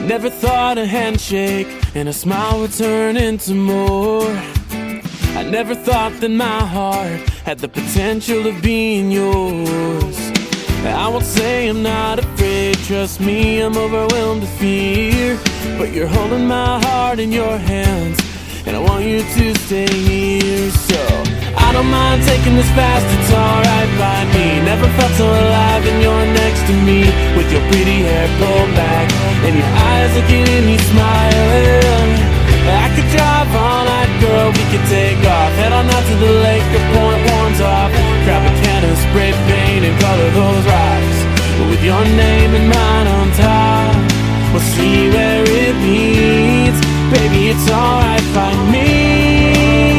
Never thought a handshake and a smile would turn into more. I never thought that my heart had the potential of being yours. I won't say I'm not afraid, trust me, I'm overwhelmed with fear. But you're holding my heart in your hands, and I want you to stay here. So I don't mind taking this fast, it's alright by me. Never felt so alive and you're next to me, with your pretty hair pulled back and your eyes looking at me smiling. I could drive all night, girl, we could take off, head on out to the lake or point horns off, grab a can of spray paint and color those rocks with your name and mine on top. We'll see where it leads, baby, it's alright by me.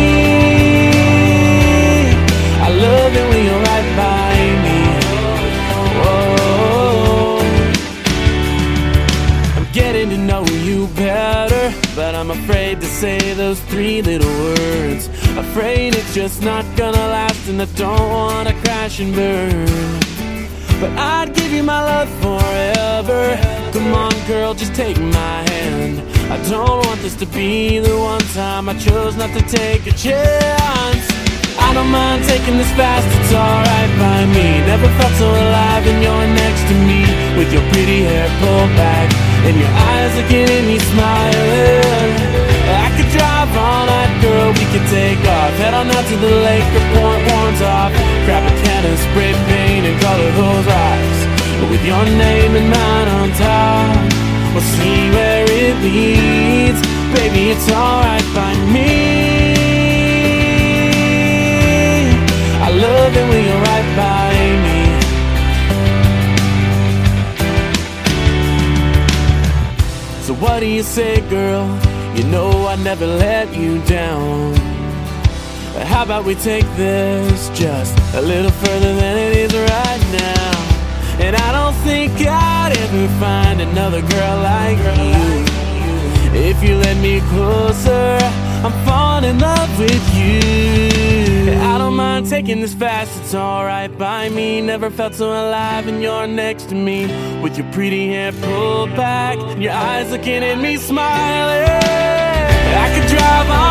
I love it when you're right by me. Whoa. I'm getting to know you better, but I'm afraid to say those three little words. Afraid it's just not gonna last, and I don't wanna crash and burn. But I'd give you my love forever. Come on, girl, just take my hand. I don't want this to be the one time I chose not to take a chance. I don't mind taking this fast, it's alright by me. Never felt so alive and you're next to me, with your pretty hair pulled back and your eyes looking at me smiling. I could drive all night, girl, we could take off, head on out to the lake or point horns off, grab a can of spray paint and color those rocks with your name and mine on top. We'll see where it leads, baby, it's alright by me. I love it when you're right by me. So what do you say, girl? You know I never let you down. How about we take this just a little further than it is right now? And I don't think I'd ever find another girl like you. If you let me closer, I'm falling in love with you. I don't mind taking this fast, it's alright by me. Never felt so alive and you're next to me, with your pretty hair pulled back and your eyes looking at me smiling. I could drive on